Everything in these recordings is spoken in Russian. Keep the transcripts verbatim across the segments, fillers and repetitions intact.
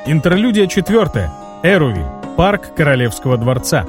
Интерлюдия четвертая. Эрувиль. Парк Королевского дворца.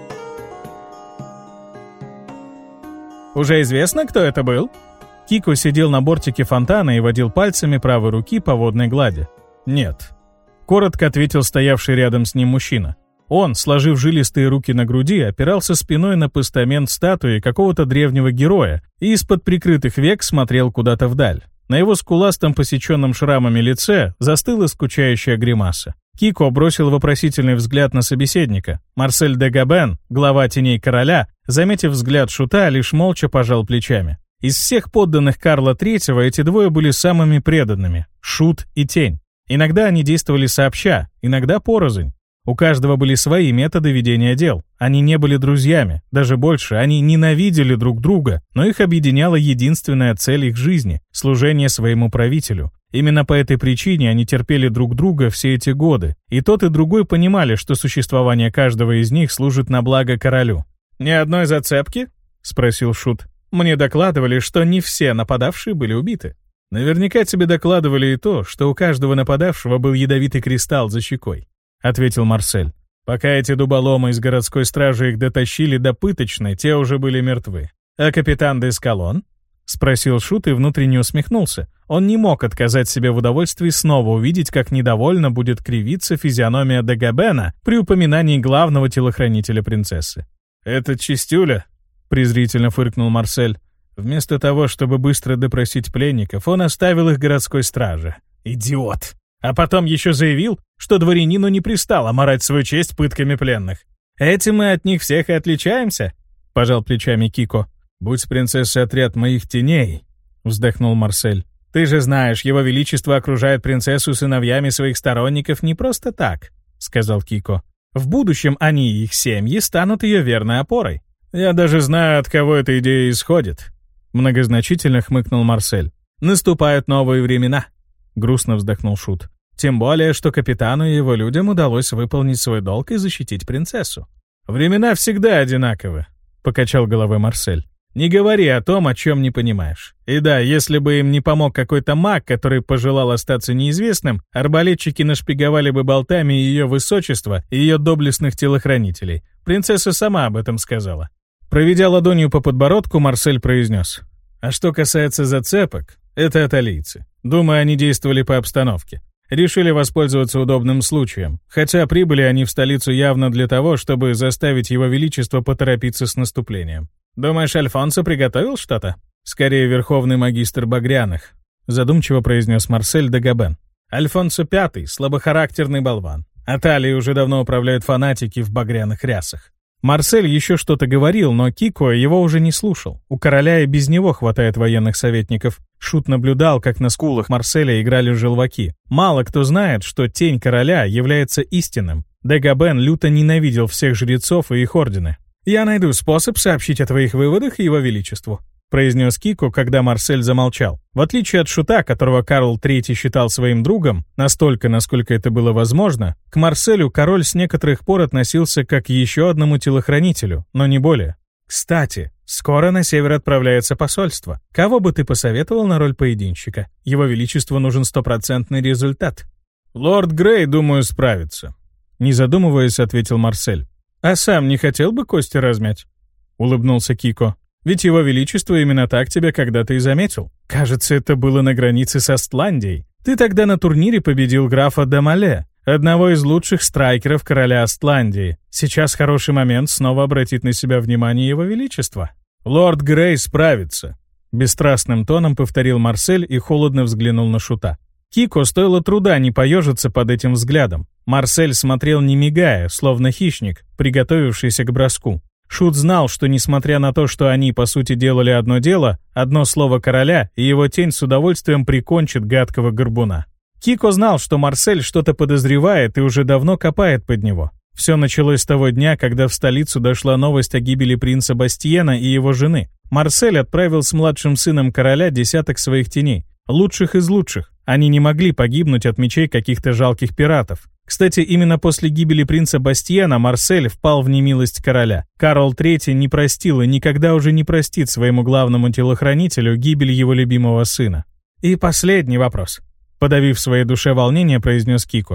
«Уже известно, кто это был?» Кико сидел на бортике фонтана и водил пальцами правой руки по водной глади. «Нет», — коротко ответил стоявший рядом с ним мужчина. Он, сложив жилистые руки на груди, опирался спиной на постамент статуи какого-то древнего героя и из-под прикрытых век смотрел куда-то вдаль. На его скуластом, посеченном шрамами лице застыла скучающая гримаса. Кико бросил вопросительный взгляд на собеседника. Марсель де Габен, глава Теней Короля, заметив взгляд шута, лишь молча пожал плечами. Из всех подданных Карла третьего эти двое были самыми преданными — Шут и Тень. Иногда они действовали сообща, иногда порознь. У каждого были свои методы ведения дел. Они не были друзьями, даже больше, они ненавидели друг друга, но их объединяла единственная цель их жизни — служение своему правителю. Именно по этой причине они терпели друг друга все эти годы, и тот и другой понимали, что существование каждого из них служит на благо королю. «Ни одной зацепки?» — спросил Шут. «Мне докладывали, что не все нападавшие были убиты». «Наверняка тебе докладывали и то, что у каждого нападавшего был ядовитый кристалл за щекой», — ответил Марсель. «Пока эти дуболомы из городской стражи их дотащили до пыточной, те уже были мертвы». «А капитан де Эскалон?» — спросил Шут и внутренне усмехнулся. Он не мог отказать себе в удовольствии снова увидеть, как недовольно будет кривиться физиономия де Габена при упоминании главного телохранителя принцессы. «Это чистюля?» — презрительно фыркнул Марсель. «Вместо того, чтобы быстро допросить пленников, он оставил их городской страже. Идиот! А потом еще заявил, что дворянину не пристало марать свою честь пытками пленных. Этим мы от них всех и отличаемся?» — пожал плечами Кико. «Будь принцессой отряд моих теней», — вздохнул Марсель. «Ты же знаешь, его величество окружает принцессу сыновьями своих сторонников не просто так», — сказал Кико. «В будущем они и их семьи станут ее верной опорой». «Я даже знаю, от кого эта идея исходит», — многозначительно хмыкнул Марсель. «Наступают новые времена», — грустно вздохнул Шут. «Тем более, что капитану и его людям удалось выполнить свой долг и защитить принцессу». «Времена всегда одинаковы», — покачал головой Марсель. «Не говори о том, о чем не понимаешь. И да, если бы им не помог какой-то маг, который пожелал остаться неизвестным, арбалетчики нашпиговали бы болтами ее высочества и ее доблестных телохранителей. Принцесса сама об этом сказала». Проведя ладонью по подбородку, Марсель произнес. «А что касается зацепок, это аталийцы. Думаю, они действовали по обстановке. Решили воспользоваться удобным случаем, хотя прибыли они в столицу явно для того, чтобы заставить его величество поторопиться с наступлением. Думаешь, Альфонсо приготовил что-то? Скорее, верховный магистр Багряных», задумчиво произнес Марсель де Габен. «Альфонсо Пятый — слабохарактерный болван. Аталией уже давно управляют фанатики в багряных рясах». Марсель еще что-то говорил, но Кико его уже не слушал. У короля и без него хватает военных советников. Шут наблюдал, как на скулах Марселя играли желваки. Мало кто знает, что тень короля является истинным. Де Габен люто ненавидел всех жрецов и их ордены. «Я найду способ сообщить о твоих выводах его величеству», — произнес Кико, когда Марсель замолчал. В отличие от Шута, которого Карл Третий считал своим другом, настолько, насколько это было возможно, к Марселю король с некоторых пор относился как к еще одному телохранителю, но не более. «Кстати, скоро на север отправляется посольство. Кого бы ты посоветовал на роль поединщика? Его величеству нужен стопроцентный результат». «Лорд Грей, думаю, справится», — не задумываясь, ответил Марсель. «А сам не хотел бы кости размять?» — улыбнулся Кико. «Ведь его величество именно так тебя когда-то и заметил. Кажется, это было на границе с Астландией. Ты тогда на турнире победил графа Дамале, одного из лучших страйкеров короля Астландии. Сейчас хороший момент снова обратить на себя внимание его величества». «Лорд Грей справится», — бесстрастным тоном повторил Марсель и холодно взглянул на Шута. Кико стоило труда не поежиться под этим взглядом. Марсель смотрел не мигая, словно хищник, приготовившийся к броску. Шут знал, что несмотря на то, что они по сути делали одно дело, одно слово короля, и его тень с удовольствием прикончит гадкого горбуна. Кико знал, что Марсель что-то подозревает и уже давно копает под него. Все началось с того дня, когда в столицу дошла новость о гибели принца Бастиена и его жены. Марсель отправил с младшим сыном короля десяток своих теней, лучших из лучших. Они не могли погибнуть от мечей каких-то жалких пиратов. Кстати, именно после гибели принца Бастиена Марсель впал в немилость короля. Карл Третий не простил и никогда уже не простит своему главному телохранителю гибель его любимого сына. «И последний вопрос», — подавив в своей душе волнение, произнес Кико.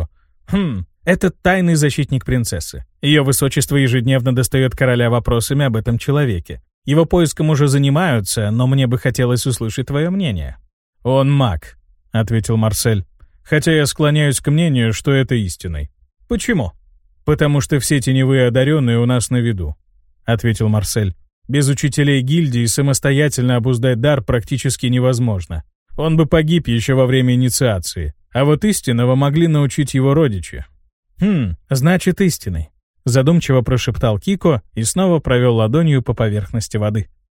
Хм, это тайный защитник принцессы. Ее высочество ежедневно достает короля вопросами об этом человеке. Его поиском уже занимаются, но мне бы хотелось услышать твое мнение». «Он маг», — ответил Марсель. «Хотя я склоняюсь к мнению, что это истиной». «Почему?» «Потому что все теневые одаренные у нас на виду», — ответил Марсель. «Без учителей гильдии самостоятельно обуздать дар практически невозможно. Он бы погиб еще во время инициации, а вот истинного могли научить его родичи». «Хм, значит, истинный», — задумчиво прошептал Кико и снова провел ладонью по поверхности воды.